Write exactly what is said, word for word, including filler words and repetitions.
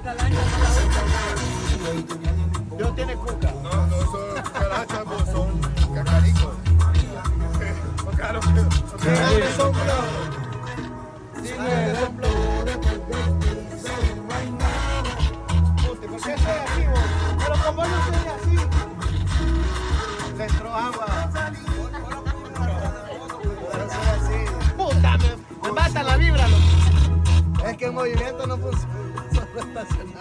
Yo tiene cuca. No, no son cucarachas, vos, son cacaricos. Claro, ¿Dónde son flores? ¿Dónde son flores? ¿Por qué soy así, vos? Pero como no soy así. Le entró agua. Pero soy así. Puta, me, me mata la vibra, loco. Es que el movimiento no funciona. Solo estacionar.